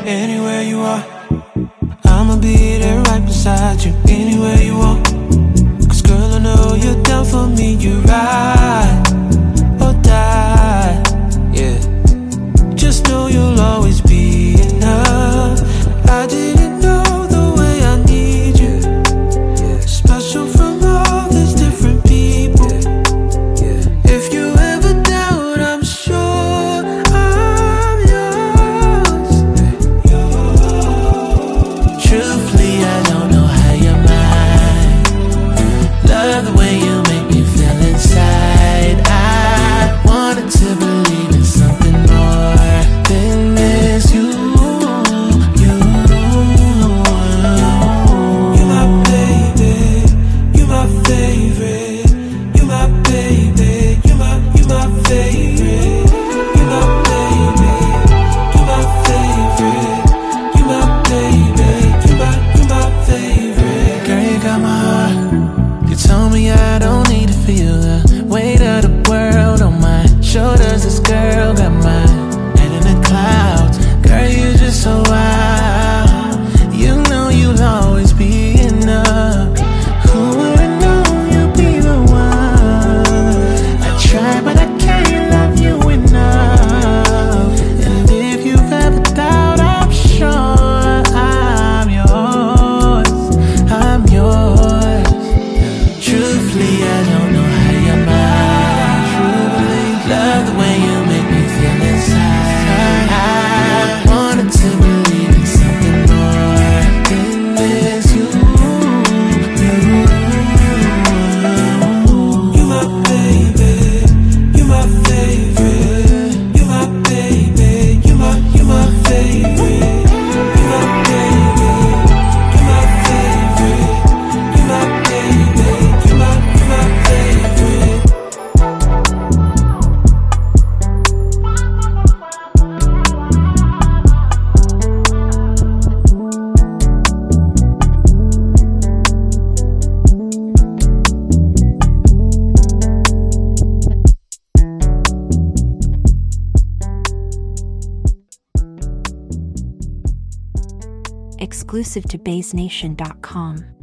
Anywhere you are, I'ma be there right beside you. Anywhere you want, 'cause girl, I know you're down for me. You ride or die, yeah. Just know you'll always be enough. I didn't know the way I need you, special from all these different people. If you ever doubt, I'm sure I'm yours. Truthfully, I don't know how you're mine. Love the way you make me feel inside. I wanted to believe in something more than this. You're my baby, you're my favorite. You're my baby, you're my favorite. You're my baby, you're my favorite. You're my baby, you're my favorite. Girl, you got my heart. You told me I don't need to feel the weight of the world on my shoulders. This girl got my head in the clouds. Girl, you're just so wild. You know you'll always be enough. Who would've known you'd be the one? I try, but I can't love you enough. And if you've ever doubted, I'm sure I'm yours. I'm yours. Truthfully, I don't know how you're mine. Truly, love the way you make me feel inside. I wanted to believe in something more than this. You're my baby, you're my favorite. You're my baby, you're my favorite. You're my baby, you're my favorite. You're my baby, you're my favorite. Exclusive to BaseNation.com.